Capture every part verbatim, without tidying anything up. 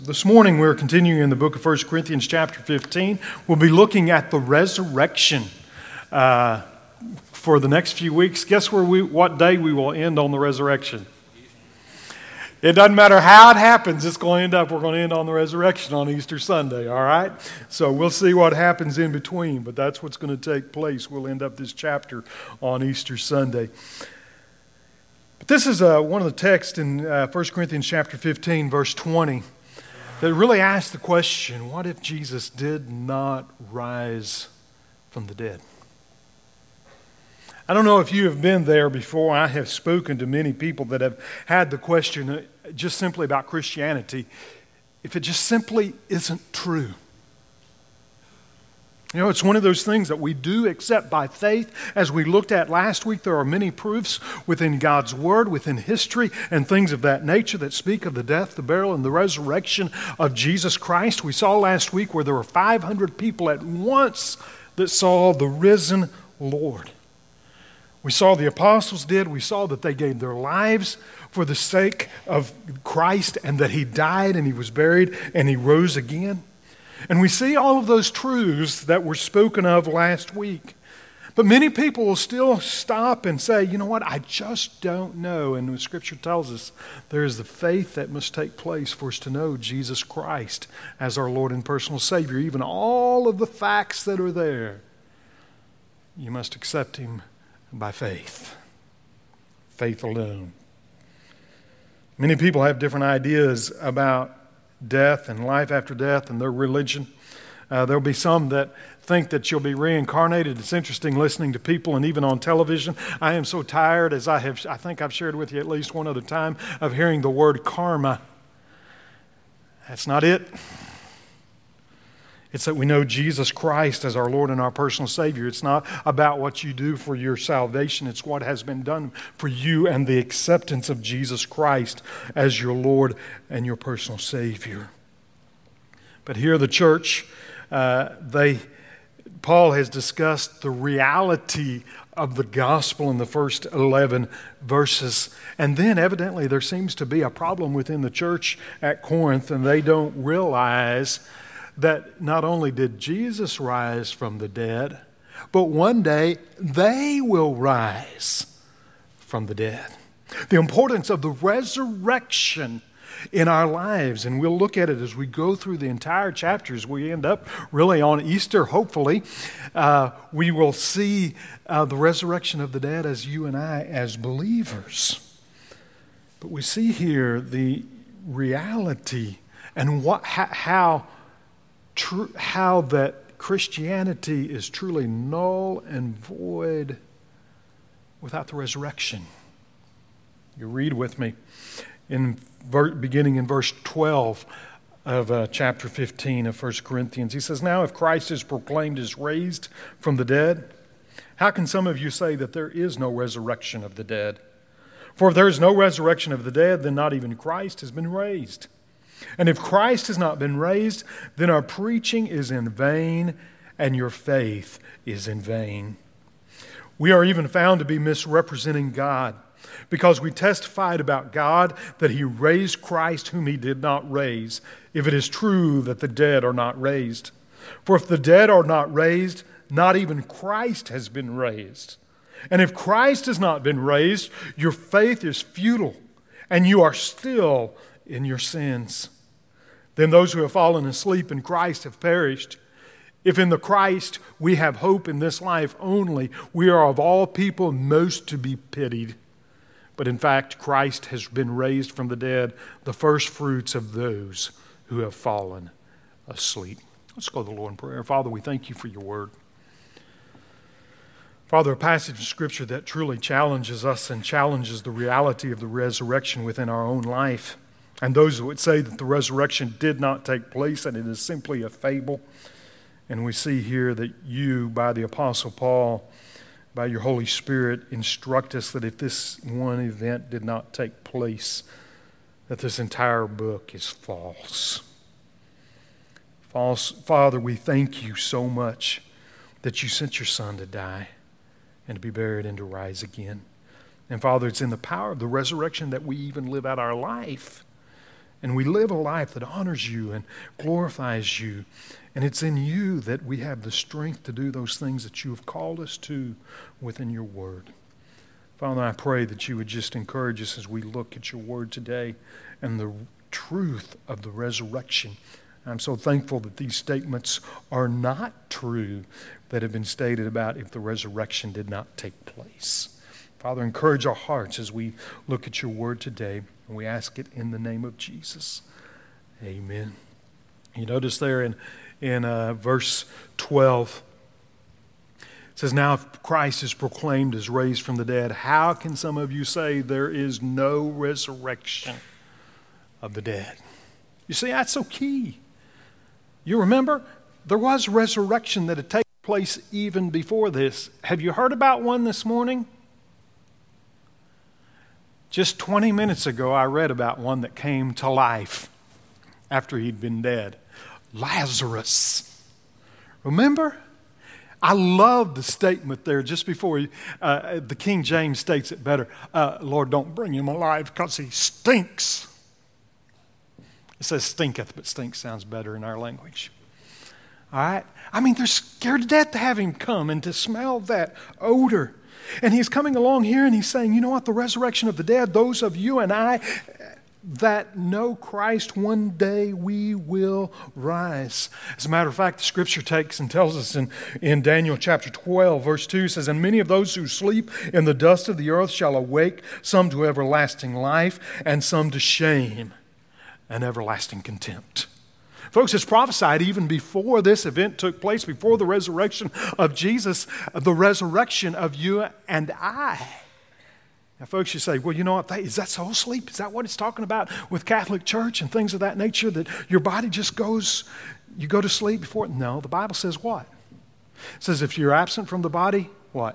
This morning we're continuing in the book of First Corinthians chapter fifteen. We'll be looking at the resurrection uh, for the next few weeks. Guess where we, what day we will end on the resurrection? It doesn't matter how it happens, it's going to end up, we're going to end on the resurrection on Easter Sunday, all right? So we'll see what happens in between, but that's what's going to take place. We'll end up this chapter on Easter Sunday. But this is uh, one of the texts in uh, First Corinthians chapter fifteen, verse twenty. That really asks the question, what if Jesus did not rise from the dead? I don't know if you have been there before. I have spoken to many people that have had the question just simply about Christianity, if it just simply isn't true. You know, it's one of those things that we do accept by faith. As we looked at last week, there are many proofs within God's Word, within history, and things of that nature that speak of the death, the burial, and the resurrection of Jesus Christ. We saw last week where there were five hundred people at once that saw the risen Lord. We saw the apostles did. We saw that they gave their lives for the sake of Christ and that He died and He was buried and He rose again. And we see all of those truths that were spoken of last week. But many people will still stop and say, you know what, I just don't know. And the Scripture tells us there is the faith that must take place for us to know Jesus Christ as our Lord and personal Savior. Even all of the facts that are there, you must accept Him by faith. Faith alone. Many people have different ideas about death and life after death and their religion. Uh, there'll be some that think that you'll be reincarnated. It's interesting listening to people and even on television. I am so tired, as I have, I think I've shared with you at least one other time, of hearing the word karma. That's not it. It's that we know Jesus Christ as our Lord and our personal Savior. It's not about what you do for your salvation. It's what has been done for you and the acceptance of Jesus Christ as your Lord and your personal Savior. But here the church, uh, they, Paul has discussed the reality of the gospel in the first eleven verses. And then evidently there seems to be a problem within the church at Corinth, and they don't realize that not only did Jesus rise from the dead, but one day they will rise from the dead. The importance of the resurrection in our lives, and we'll look at it as we go through the entire chapters. We end up really on Easter, hopefully. Uh, we will see uh, the resurrection of the dead as you and I as believers. But we see here the reality and what how, how True, how that Christianity is truly null and void without the resurrection. You read with me in beginning in verse twelve of uh, chapter fifteen of First Corinthians. He says, "Now if Christ is proclaimed as raised from the dead, how can some of you say that there is no resurrection of the dead? For if there is no resurrection of the dead, then not even Christ has been raised. And if Christ has not been raised, then our preaching is in vain, and your faith is in vain. We are even found to be misrepresenting God, because we testified about God that He raised Christ whom He did not raise, if it is true that the dead are not raised. For if the dead are not raised, not even Christ has been raised. And if Christ has not been raised, your faith is futile, and you are still in your sins. Then those who have fallen asleep in Christ have perished. If in the Christ we have hope in this life only, we are of all people most to be pitied. But in fact, Christ has been raised from the dead, the first fruits of those who have fallen asleep." Let's go to the Lord in prayer. Father, we thank You for Your word. Father, a passage of Scripture that truly challenges us and challenges the reality of the resurrection within our own life. And those who would say that the resurrection did not take place and it is simply a fable. And we see here that You, by the Apostle Paul, by Your Holy Spirit, instruct us that if this one event did not take place, that this entire book is false. False. Father, we thank You so much that You sent Your Son to die and to be buried and to rise again. And Father, it's in the power of the resurrection that we even live out our life. And we live a life that honors you and glorifies you. And it's in you that we have the strength to do those things that you have called us to within your word. Father, I pray that you would just encourage us as we look at your word today and the truth of the resurrection. I'm so thankful that these statements are not true that have been stated about if the resurrection did not take place. Father, encourage our hearts as we look at your word today, and we ask it in the name of Jesus. Amen. You notice there in, in uh, verse twelve, it says, now if Christ is proclaimed as raised from the dead, how can some of you say there is no resurrection of the dead? You see, that's so key. You remember, there was resurrection that had taken place even before this. Have you heard about one this morning? Just twenty minutes ago, I read about one that came to life after he'd been dead. Lazarus. Remember? I love the statement there just before uh, the King James states it better. Uh, Lord, don't bring him alive because he stinks. It says stinketh, but stink sounds better in our language. All right? I mean, they're scared to death to have him come and to smell that odor. And he's coming along here and he's saying, you know what? The resurrection of the dead, those of you and I that know Christ, one day we will rise. As a matter of fact, the scripture takes and tells us in, in Daniel chapter twelve, verse two, says, and many of those who sleep in the dust of the earth shall awake, some to everlasting life and some to shame and everlasting contempt. Folks, it's prophesied even before this event took place, before the resurrection of Jesus, the resurrection of you and I. Now, folks, you say, well, you know what? Is that soul sleep? Is that what it's talking about with Catholic Church and things of that nature, that your body just goes, you go to sleep before? No, the Bible says what? It says if you're absent from the body, what?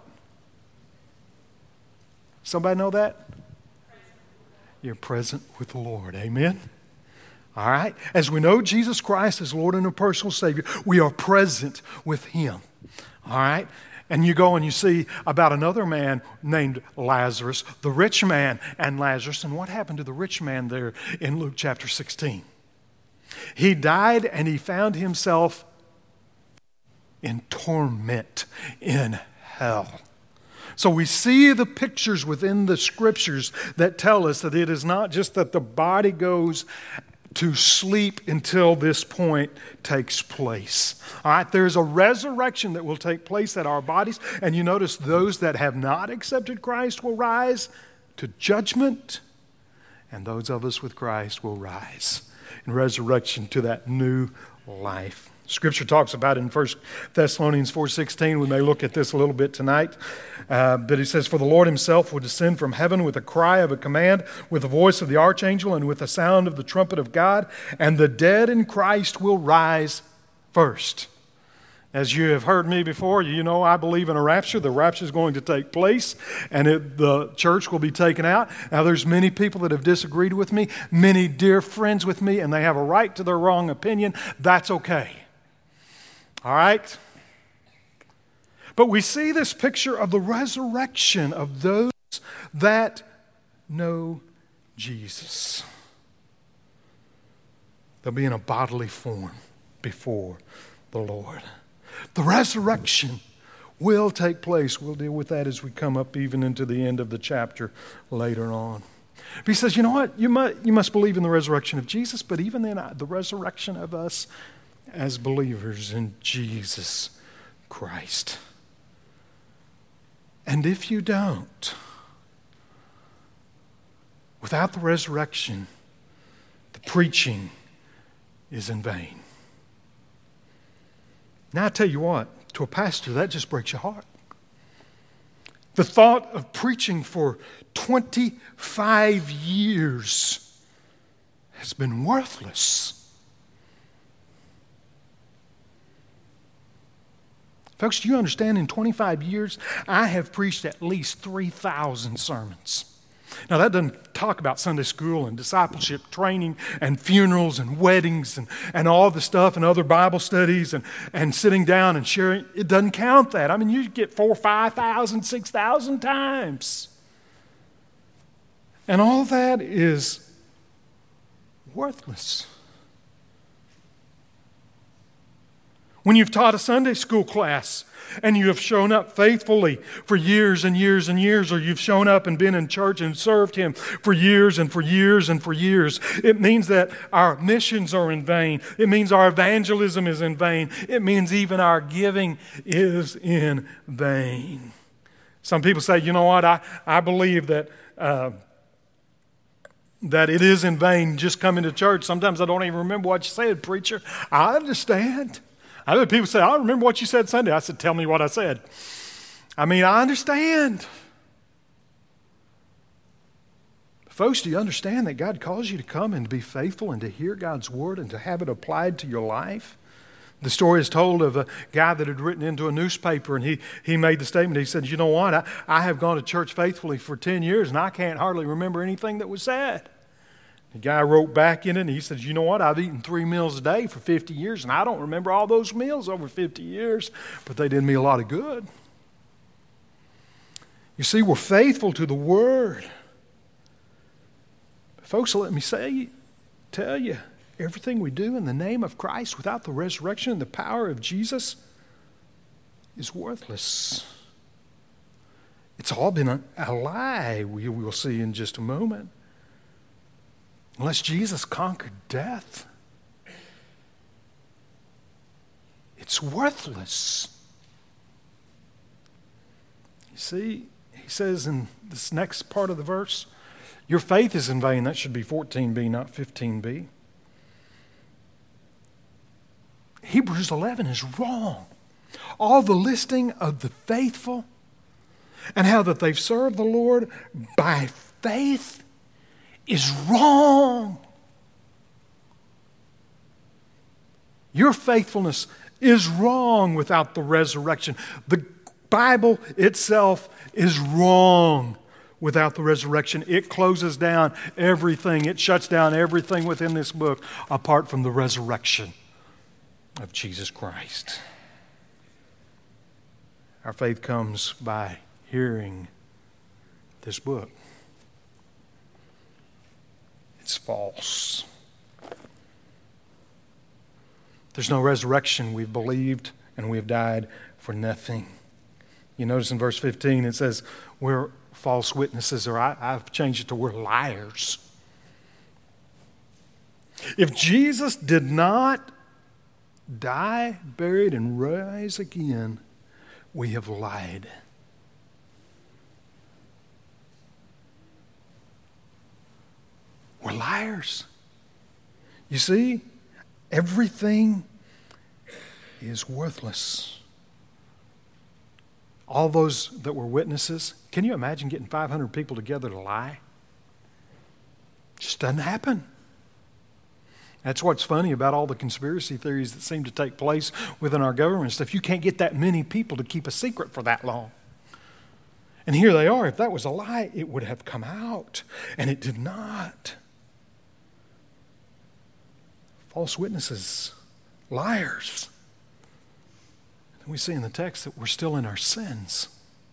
Somebody know that? You're present with the Lord. Amen? All right? As we know Jesus Christ as Lord and our personal Savior, we are present with Him. All right? And you go and you see about another man named Lazarus, the rich man and Lazarus. And what happened to the rich man there in Luke chapter sixteen? He died and he found himself in torment, in hell. So we see the pictures within the scriptures that tell us that it is not just that the body goes to sleep until this point takes place. All right, there's a resurrection that will take place at our bodies, and you notice those that have not accepted Christ will rise to judgment, and those of us with Christ will rise in resurrection to that new life. Scripture talks about it in First Thessalonians four sixteen. We may look at this a little bit tonight. Uh, but it says, for the Lord himself will descend from heaven with a cry of a command, with the voice of the archangel, and with the sound of the trumpet of God, and the dead in Christ will rise first. As you have heard me before, you know I believe in a rapture. The rapture is going to take place, and it, the church will be taken out. Now, there's many people that have disagreed with me, many dear friends with me, and they have a right to their wrong opinion. That's okay. All right? But we see this picture of the resurrection of those that know Jesus. They'll be in a bodily form before the Lord. The resurrection will take place. We'll deal with that as we come up even into the end of the chapter later on. But he says, you know what? You must, you must believe in the resurrection of Jesus, but even then, the resurrection of us as believers in Jesus Christ. And if you don't, without the resurrection, the preaching is in vain. Now I tell you what, to a pastor, that just breaks your heart. The thought of preaching for twenty-five years has been worthless. Folks, do you understand in twenty-five years, I have preached at least three thousand sermons. Now, that doesn't talk about Sunday school and discipleship training and funerals and weddings and, and all the stuff and other Bible studies and, and sitting down and sharing. It doesn't count that. I mean, you get four, five thousand, six thousand times. And all that is worthless. When you've taught a Sunday school class and you have shown up faithfully for years and years and years, or you've shown up and been in church and served Him for years and for years and for years, it means that our missions are in vain. It means our evangelism is in vain. It means even our giving is in vain. Some people say, you know what, I, I believe that uh, that it is in vain just coming to church. Sometimes I don't even remember what you said, preacher. I understand. I know people say, I remember what you said Sunday. I said, tell me what I said. I mean, I understand. Folks, do you understand that God calls you to come and to be faithful and to hear God's word and to have it applied to your life? The story is told of a guy that had written into a newspaper, and he, he made the statement. He said, you know what, I, I have gone to church faithfully for ten years, and I can't hardly remember anything that was said. The guy wrote back in it, and he said, you know what, I've eaten three meals a day for fifty years, and I don't remember all those meals over fifty years, but they did me a lot of good. You see, we're faithful to the Word. Folks, let me say, tell you, everything we do in the name of Christ without the resurrection and the power of Jesus is worthless. It's all been a, a lie, we will see in just a moment. Unless Jesus conquered death, it's worthless. You see, he says in this next part of the verse, your faith is in vain. That should be fourteen b, not fifteen b. Hebrews eleven is wrong. All the listing of the faithful and how that they've served the Lord by faith is wrong. Your faithfulness is wrong without the resurrection. The Bible itself is wrong without the resurrection. It closes down everything. It shuts down everything within this book apart from the resurrection of Jesus Christ. Our faith comes by hearing this book. It's false. There's no resurrection. We've believed and we've died for nothing. You notice in verse fifteen it says we're false witnesses, or I, I've changed it to we're liars. If Jesus did not die, buried, and rise again, we have lied. We're liars. You see, everything is worthless. All those that were witnesses, can you imagine getting five hundred people together to lie? Just doesn't happen. That's what's funny about all the conspiracy theories that seem to take place within our government stuff. You can't get that many people to keep a secret for that long. And here they are. If that was a lie, it would have come out. And it did not. False witnesses, liars. And we see in the text that we're still in our sins.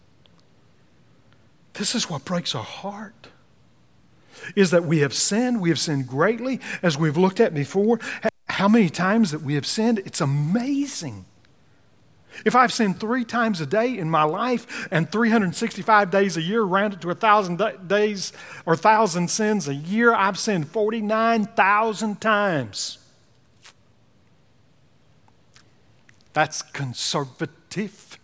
This is what breaks our heart. Is that we have sinned, we have sinned greatly, as we've looked at before. How many times that we have sinned, it's amazing. If I've sinned three times a day in my life and three hundred sixty-five days a year, rounded to a thousand days or thousand sins a year, I've sinned forty-nine thousand times. That's conservative.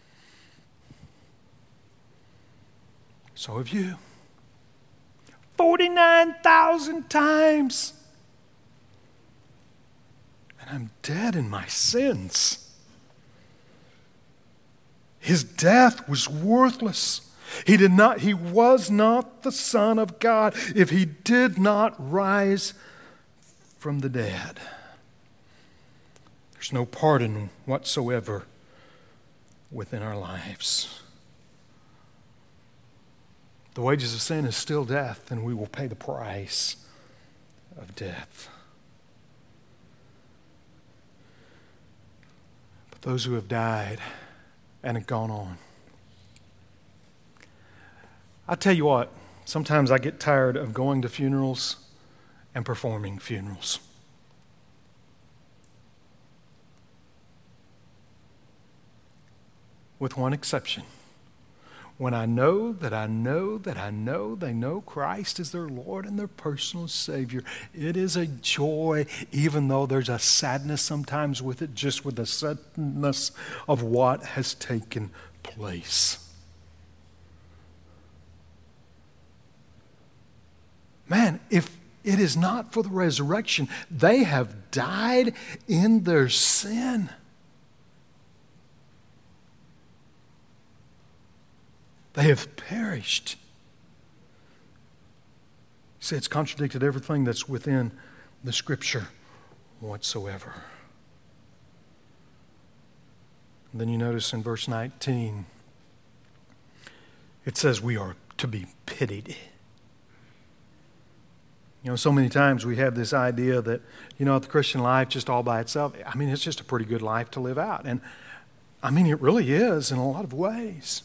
So have you. forty-nine thousand times. And I'm dead in my sins. His death was worthless. He did not, he was not the Son of God if he did not rise from the dead. There's no pardon whatsoever within our lives. The wages of sin is still death, and we will pay the price of death. But those who have died and have gone on, I tell you what, sometimes I get tired of going to funerals and performing funerals. With one exception. When I know that I know that I know they know Christ is their Lord and their personal Savior, it is a joy, even though there's a sadness sometimes with it, just with the suddenness of what has taken place. Man, if it is not for the resurrection, they have died in their sin. They have perished. See, it's contradicted everything that's within the Scripture whatsoever. And then you notice in verse nineteen, it says we are to be pitied. You know, so many times we have this idea that, you know, the Christian life just all by itself, I mean, it's just a pretty good life to live out. And I mean, it really is in a lot of ways.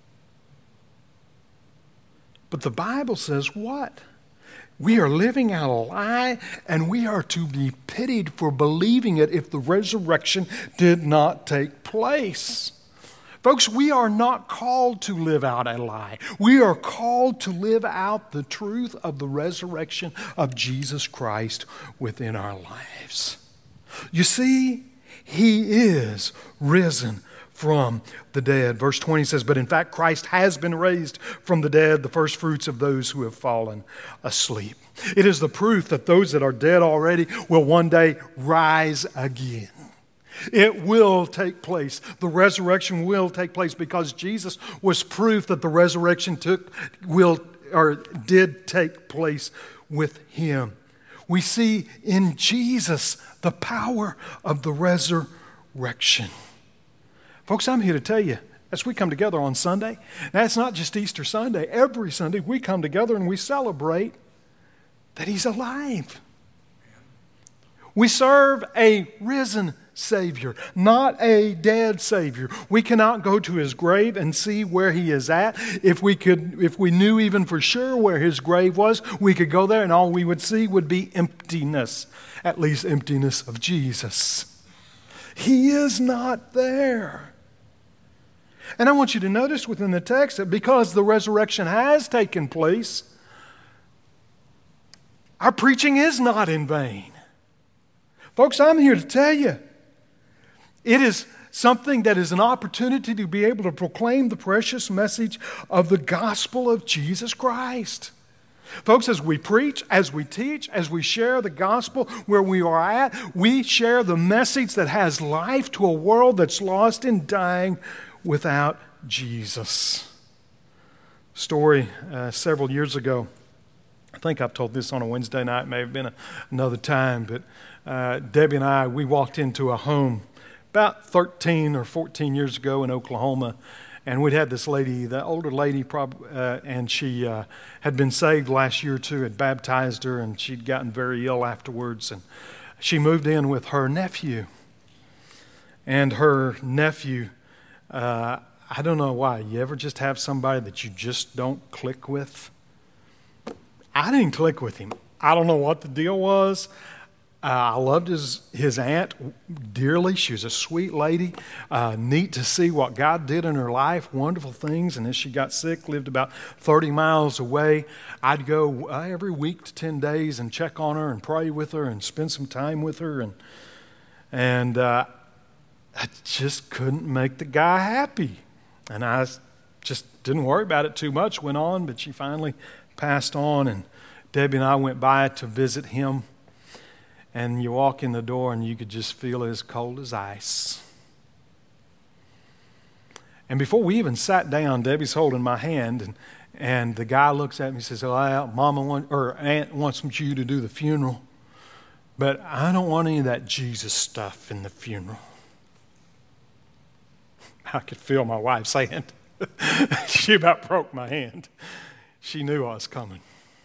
But the Bible says what? We are living out a lie, and we are to be pitied for believing it if the resurrection did not take place. Folks, we are not called to live out a lie. We are called to live out the truth of the resurrection of Jesus Christ within our lives. You see, He is risen from the dead. Verse twenty says, but in fact Christ has been raised from the dead, the first fruits of those who have fallen asleep. It is the proof that those that are dead already will one day rise again. It will take place. The resurrection will take place because Jesus was proof that the resurrection took will or did take place with Him. We see in Jesus the power of the resurrection. Folks, I'm here to tell you, as we come together on Sunday, now it's not just Easter Sunday. Every Sunday we come together and we celebrate that He's alive. We serve a risen Savior, not a dead Savior. We cannot go to His grave and see where He is at. If we could, if we knew even for sure where His grave was, we could go there and all we would see would be emptiness, at least emptiness of Jesus. He is not there. And I want you to notice within the text that because the resurrection has taken place, our preaching is not in vain. Folks, I'm here to tell you, it is something that is an opportunity to be able to proclaim the precious message of the gospel of Jesus Christ. Folks, as we preach, as we teach, as we share the gospel where we are at, we share the message that has life to a world that's lost and dying without Jesus. Story uh, several years ago. I think I've told this on a Wednesday night, may have been a, another time, but uh, Debbie and I, we walked into a home about thirteen or fourteen years ago in Oklahoma, and we'd had this lady, the older lady, prob- uh, and she uh, had been saved last year or two, had baptized her, and she'd gotten very ill afterwards, and she moved in with her nephew. And her nephew, uh, I don't know why, you ever just have somebody that you just don't click with? I didn't click with him. I don't know what the deal was. Uh, I loved his, his aunt dearly. She was a sweet lady. Uh, neat to see what God did in her life, wonderful things. And as she got sick, lived about thirty miles away, I'd go uh, every week to ten days and check on her and pray with her and spend some time with her. And, and uh, I just couldn't make the guy happy. And I just didn't worry about it too much, went on, but she finally passed on. And Debbie and I went by to visit him. And you walk in the door and you could just feel it as cold as ice. And before we even sat down, Debbie's holding my hand, and, and the guy looks at me and says, "Oh, Mama want, or Aunt wants you to do the funeral, but I don't want any of that Jesus stuff in the funeral." I could feel my wife's hand. She about broke my hand. She knew I was coming.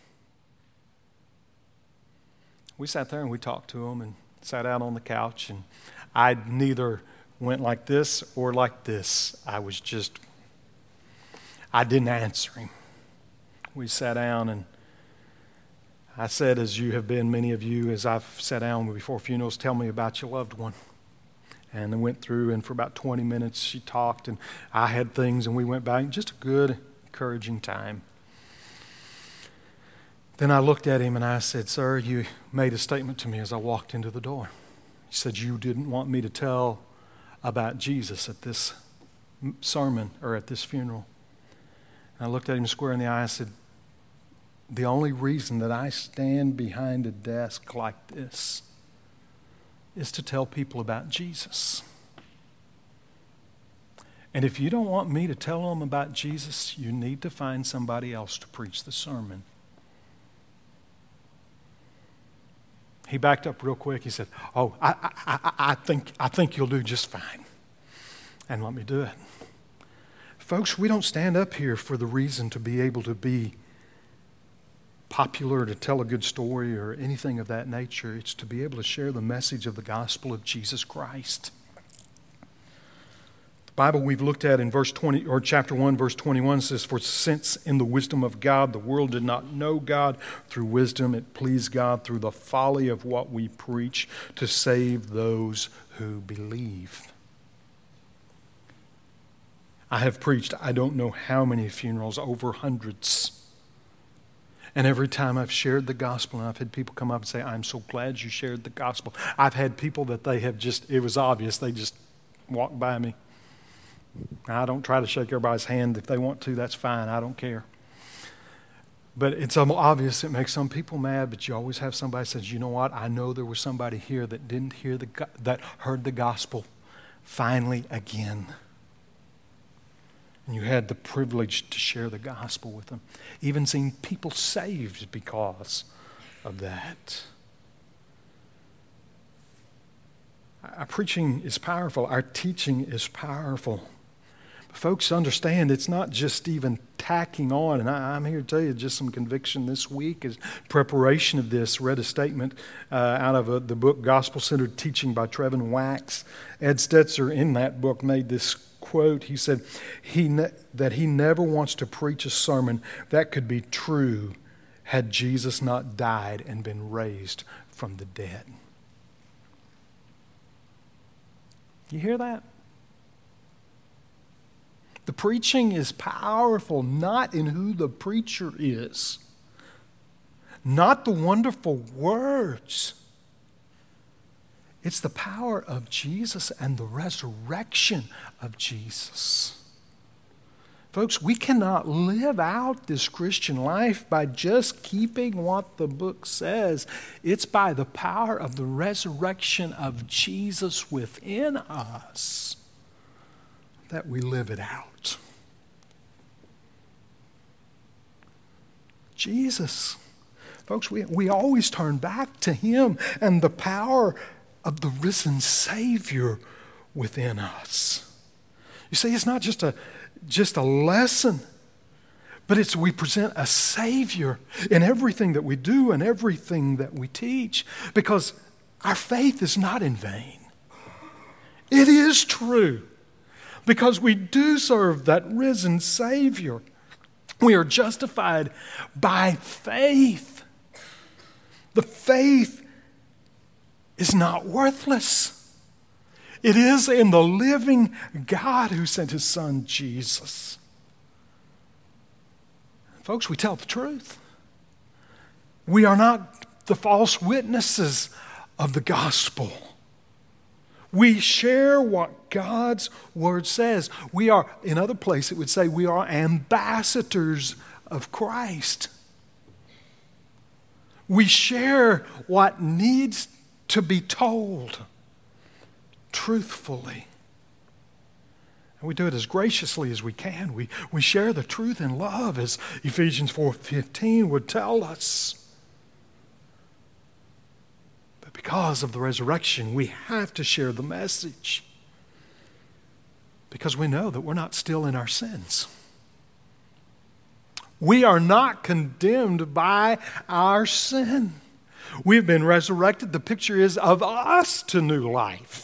We sat there and we talked to him and sat out on the couch, and I neither went like this or like this. I was just, I didn't answer him. We sat down, and I said, as you have been, many of you, as I've sat down before funerals, tell me about your loved one. And I went through, and for about twenty minutes, she talked, and I had things, and we went back. Just a good, encouraging time. Then I looked at him, and I said, sir, you made a statement to me as I walked into the door. He said, you didn't want me to tell about Jesus at this sermon or at this funeral. And I looked at him square in the eye. I said, the only reason that I stand behind a desk like this is to tell people about Jesus. And if you don't want me to tell them about Jesus, you need to find somebody else to preach the sermon. He backed up real quick. He said, oh, I, I, I, I think, I think you'll do just fine. And let me do it. Folks, we don't stand up here for the reason to be able to be popular, to tell a good story or anything of that nature. It's to be able to share the message of the gospel of Jesus Christ. The Bible we've looked at in verse twenty or chapter one, verse twenty-one says, for since in the wisdom of God the world did not know God, through wisdom it pleased God through the folly of what we preach to save those who believe. I have preached I don't know how many funerals, over hundreds. And every time I've shared the gospel, and I've had people come up and say, I'm so glad you shared the gospel. I've had people that they have just, it was obvious, they just walked by me. I don't try to shake everybody's hand. If they want to, that's fine. I don't care. But it's obvious it makes some people mad, but you always have somebody says, you know what? I know there was somebody here that didn't hear the, that heard the gospel finally again. And you had the privilege to share the gospel with them. Even seen people saved because of that. Our preaching is powerful. Our teaching is powerful. But folks, understand it's not just even tacking on. And I, I'm here to tell you just some conviction this week as preparation of this. Read a statement uh, out of a, the book Gospel-Centered Teaching by Trevin Wax. Ed Stetzer in that book made this quote. He said he ne- that he never wants to preach a sermon that could be true had Jesus not died and been raised from the dead. You hear that? The preaching is powerful not in who the preacher is, not the wonderful words. It's the power of Jesus and the resurrection of Jesus. Folks, we cannot live out this Christian life by just keeping what the book says. It's by the power of the resurrection of Jesus within us that we live it out. Jesus. Folks, we, we always turn back to Him and the power of the risen Savior within us. You see, it's not just a just a lesson, but it's we present a Savior in everything that we do and everything that we teach, because our faith is not in vain. It is true, because we do serve that risen Savior. We are justified by faith. The faith is not worthless. It is in the living God who sent His Son, Jesus. Folks, we tell the truth. We are not the false witnesses of the gospel. We share what God's Word says. We are, in other places it would say, we are ambassadors of Christ. We share what needs to be told truthfully. And we do it as graciously as we can. We, we share the truth in love, as Ephesians four fifteen would tell us. But because of the resurrection, we have to share the message, because we know that we're not still in our sins. We are not condemned by our sin. We've been resurrected. The picture is of us to new life.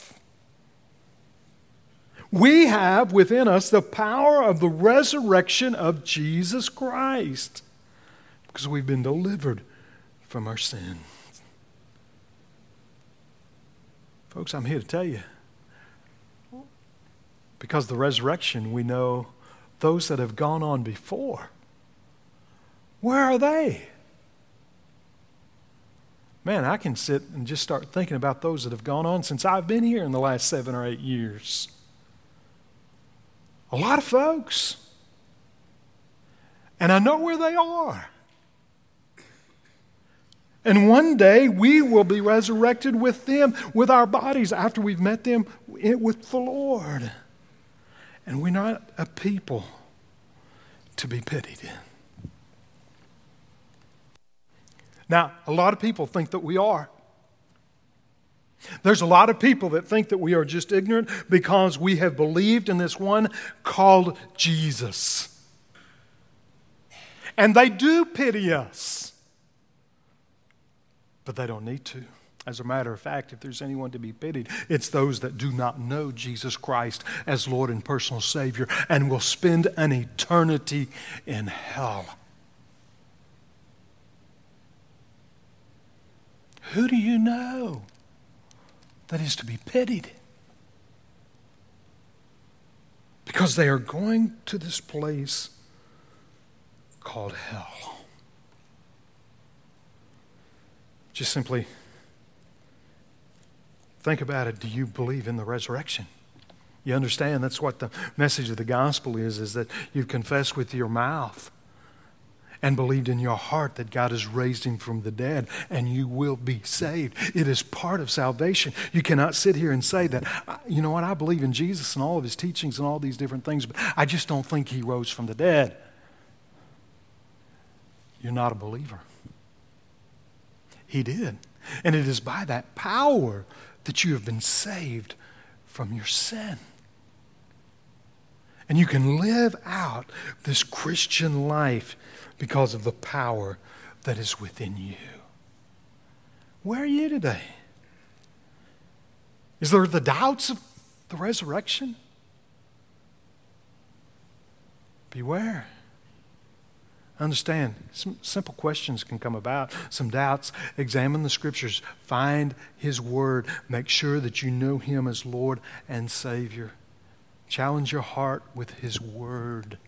We have within us the power of the resurrection of Jesus Christ, because we've been delivered from our sin. Folks, I'm here to tell you, because of the resurrection, we know those that have gone on before. Where are they? Man, I can sit and just start thinking about those that have gone on since I've been here in the last seven or eight years. A lot of folks. And I know where they are. And one day we will be resurrected with them, with our bodies, after we've met them with the Lord. And we're not a people to be pitied. Now, a lot of people think that we are. There's a lot of people that think that we are just ignorant because we have believed in this one called Jesus. And they do pity us. But they don't need to. As a matter of fact, if there's anyone to be pitied, it's those that do not know Jesus Christ as Lord and personal Savior and will spend an eternity in hell. Who do you know that is to be pitied? Because they are going to this place called hell. Just simply think about it. Do you believe in the resurrection? You understand that's what the message of the gospel is, is that you've confessed with your mouth and believed in your heart that God has raised him from the dead, and you will be saved. It is part of salvation. You cannot sit here and say that, you know what, I believe in Jesus and all of his teachings and all these different things, but I just don't think he rose from the dead. You're not a believer. He did. And it is by that power that you have been saved from your sin. And you can live out this Christian life because of the power that is within you. Where are you today? Is there the doubts of the resurrection? Beware. Understand, some simple questions can come about, some doubts. Examine the Scriptures. Find His Word. Make sure that you know Him as Lord and Savior. Challenge your heart with His Word.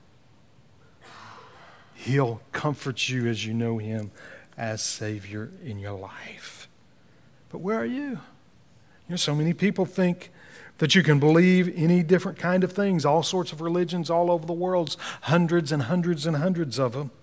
He'll comfort you as you know Him as Savior in your life. But where are you? You know, so many people think that you can believe any different kind of things, all sorts of religions all over the world, hundreds and hundreds and hundreds of them.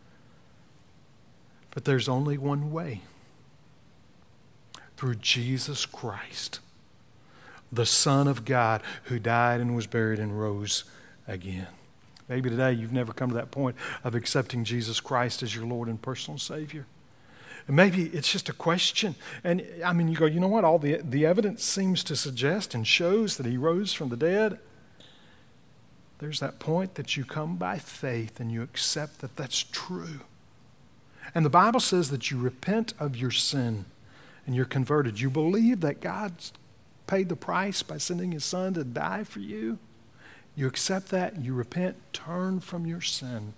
But there's only one way. Through Jesus Christ, the Son of God, who died and was buried and rose again. Maybe today you've never come to that point of accepting Jesus Christ as your Lord and personal Savior. And maybe it's just a question. And I mean, you go, you know what? All the, the evidence seems to suggest and shows that He rose from the dead. There's that point that you come by faith and you accept that that's true. And the Bible says that you repent of your sin and you're converted. You believe that God's paid the price by sending His Son to die for you. You accept that, you repent, turn from your sin.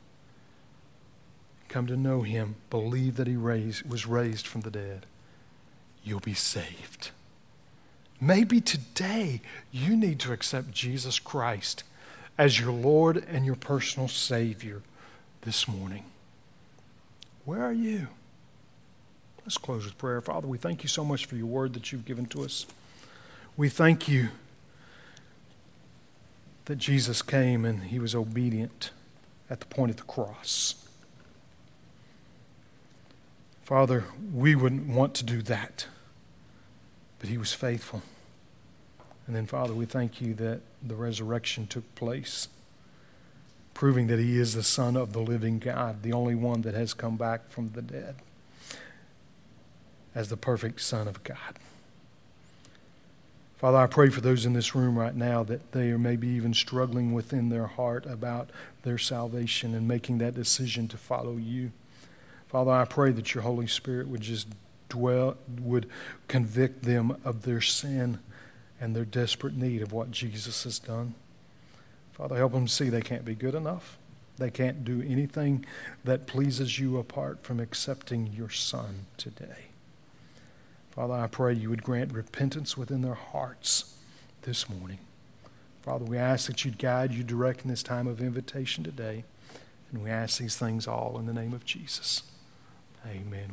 Come to know Him, believe that He raised, was raised from the dead. You'll be saved. Maybe today you need to accept Jesus Christ as your Lord and your personal Savior this morning. Where are you? Let's close with prayer. Father, we thank you so much for your word that you've given to us. We thank you that Jesus came and He was obedient at the point of the cross. Father, we wouldn't want to do that, but He was faithful. And then, Father, we thank you that the resurrection took place, proving that He is the Son of the living God, the only one that has come back from the dead as the perfect Son of God. Father, I pray for those in this room right now that they are maybe even struggling within their heart about their salvation and making that decision to follow you. Father, I pray that your Holy Spirit would just dwell, would convict them of their sin and their desperate need of what Jesus has done. Father, help them see they can't be good enough. They can't do anything that pleases you apart from accepting your Son today. Father, I pray you would grant repentance within their hearts this morning. Father, we ask that you'd guide, you direct in this time of invitation today. And we ask these things all in the name of Jesus. Amen.